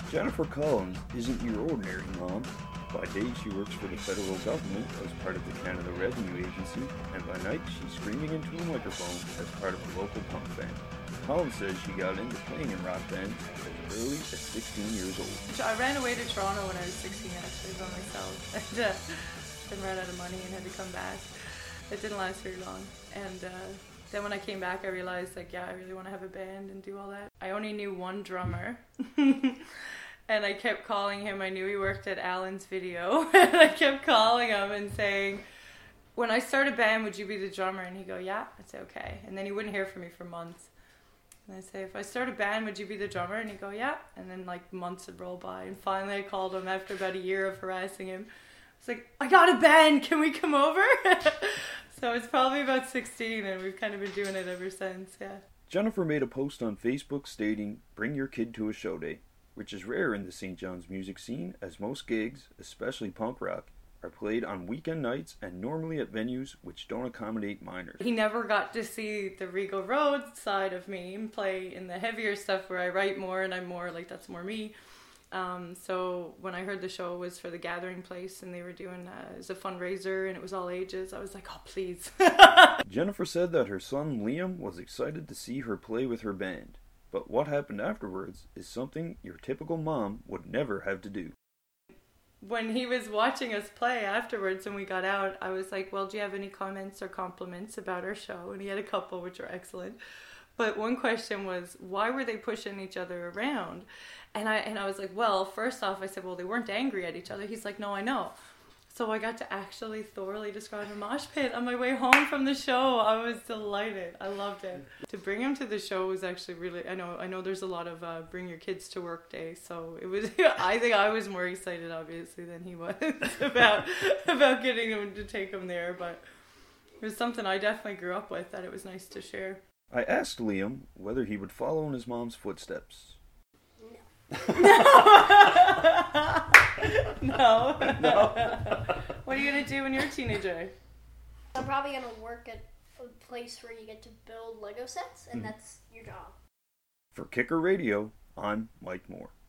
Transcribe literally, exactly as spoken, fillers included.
Jennifer Collins isn't your ordinary mom. By day, she works for the federal government as part of the Canada Revenue Agency, and by night, she's screaming into a microphone as part of a local punk band. Collins says she got into playing in rock bands as early as sixteen years old. I ran away to Toronto when I was sixteen, actually, by myself. And uh, then ran out of money and had to come back. It didn't last very long. And uh, then when I came back, I realized, like, yeah, I really want to have a band and do all that. I only knew one drummer. And I kept calling him. I knew he worked at Alan's Video. And I kept calling him and saying, when I start a band, would you be the drummer? And he'd go, yeah. I'd say, okay. And then he wouldn't hear from me for months. And I'd say, if I start a band, would you be the drummer? And he'd go, yeah. And then, like, months would roll by. And finally I called him after about a year of harassing him. I was like, I got a band. Can we come over? So it's probably about sixteen, and we've kind of been doing it ever since, yeah. Jennifer made a post on Facebook stating, bring your kid to a show day, which is rare in the Saint John's music scene, as most gigs, especially punk rock, are played on weekend nights and normally at venues which don't accommodate minors. He never got to see the Regal Road side of me and play in the heavier stuff where I write more and I'm more like, that's more me. Um, so when I heard the show was for the Gathering Place and they were doing uh, it was a fundraiser and it was all ages, I was like, oh, please. Jennifer said that her son Liam was excited to see her play with her band. But what happened afterwards is something your typical mom would never have to do. When he was watching us play afterwards and we got out, I was like, well, do you have any comments or compliments about our show? And he had a couple, which were excellent. But one question was, why were they pushing each other around? And I and I was like, well, first off, I said, well, they weren't angry at each other. He's like, no, I know. So I got to actually thoroughly describe a mosh pit on my way home from the show. I was delighted. I loved it. To bring him to the show was actually really, I know I know there's a lot of uh, bring your kids to work day. So it was, I think I was more excited, obviously, than he was about, about getting him to take him there. But it was something I definitely grew up with that it was nice to share. I asked Liam whether he would follow in his mom's footsteps. No. No. What are you going to do when you're a teenager? I'm probably going to work at a place where you get to build Lego sets, and mm. that's your job. For Kicker Radio, I'm Mike Moore.